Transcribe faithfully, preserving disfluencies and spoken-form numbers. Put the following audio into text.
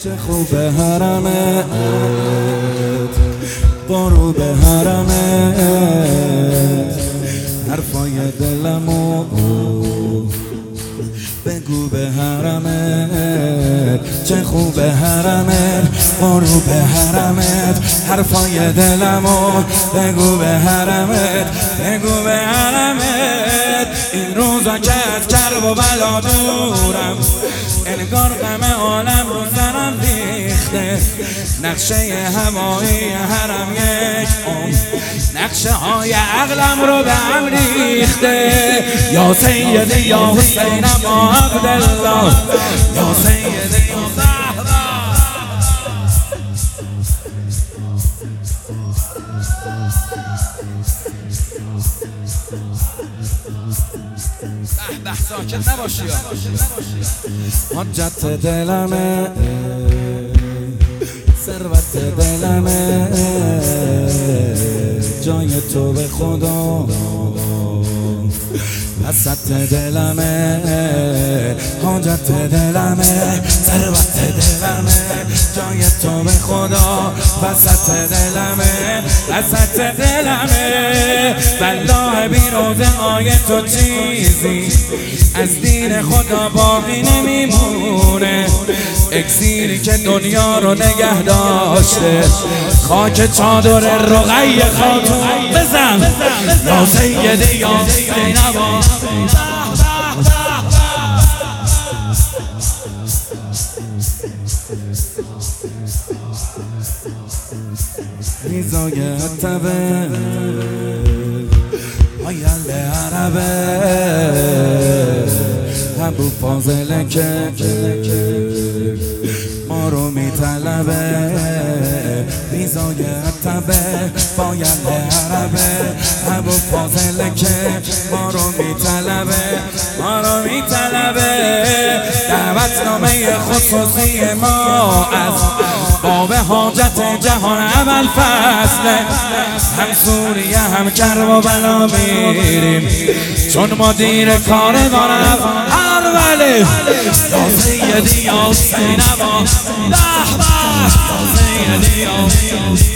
چه خوبه حرمت، برو به حرمت، حرفای دلمو بگو به حرمت، چه خوبه حرمت، برو به حرمت، حرفای دلمو بگو به حرمت، بگو به حرمت. این روزا که از کرب و بلا دورم، انگار غم عالم رو سرم ریخته، نقشه هوایی حرم یک عمر، نقشه های عقلم رو به هم ریخته. یا سیدی یا حسین ابا عبدالله، یا سیدی یا زهرا. به به ساکت نباشی، حجت دلمه، ثروت دلمه، جای تو به خدا وسط دلمه، حاجت دلمه، ثروت دلمه، جای تو به خدا وسط دلمه، وسط دلمه. والله بی روزهای تو چیزی از دین خدا باقی نمیمونه، اکسیری که دنیا رو نگه داشته، خاک چادر رقیه خاتون بزن. یا سیدی یا زینبا، میزای عتبه آیل عربه، ابو فاضله که ما رو میطلبه، میزای عتبه باید عربه، ابو فاضله که ما رو میطلبه، ما رو میطلبه. دعوتنامه خصوصی ما از باب حاجت جهان اول فصله، هم سوریه هم کرب و بلا میریم، چون ما دیر کاروان اوله. یا سیدی یا زینبا، به به، یا سیدی یا